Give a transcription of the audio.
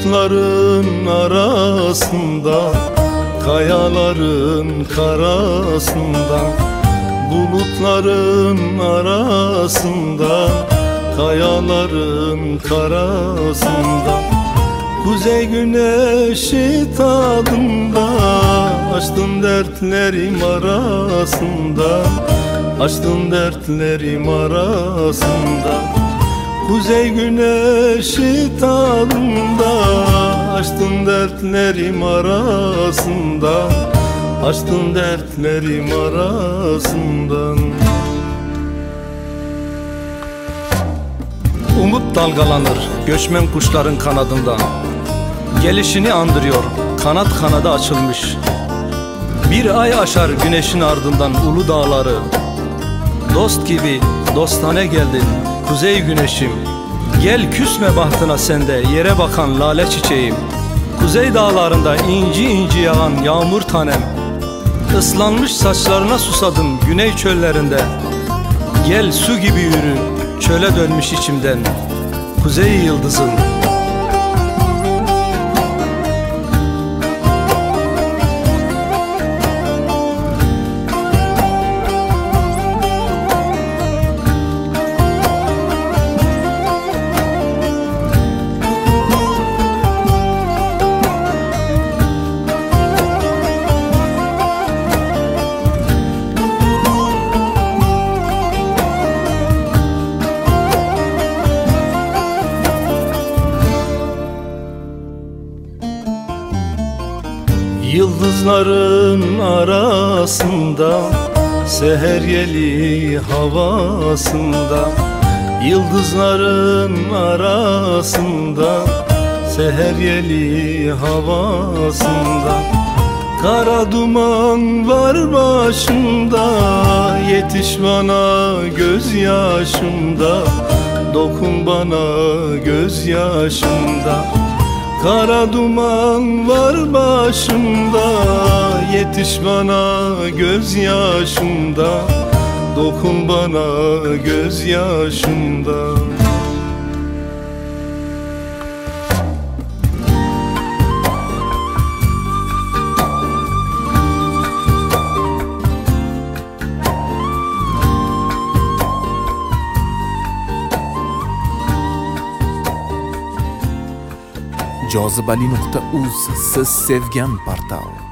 Bulutların arasında, kayaların karasından, bulutların arasında, kayaların karasında, kuzey güneşi tadında, açtım dertlerim arasında, açtım dertlerim arasında, kuzey güneşi tadında, açtım dertlerim arasında, açtım dertlerim arasından. Umut dalgalanır göçmen kuşların kanadından, gelişini andırıyor kanat kanada açılmış. Bir ay aşar güneşin ardından ulu dağları, dost gibi dostane geldin kuzey güneşim. Gel küsme bahtına sende yere bakan lale çiçeğim. Kuzey dağlarında inci inci yağan yağmur tanem, ıslanmış saçlarına susadım güney çöllerinde. Gel su gibi yürü çöle dönmüş içimden kuzey yıldızım. Yıldızların arasında, seher yeli havasında, yıldızların arasında, seher yeli havasında, kara duman var başımda, yetiş bana gözyaşımda, dokun bana gözyaşımda. Kara duman var başımda, yetiş bana gözyaşımda, dokun bana gözyaşımda. Jozibali.uz, siz sevgan portal.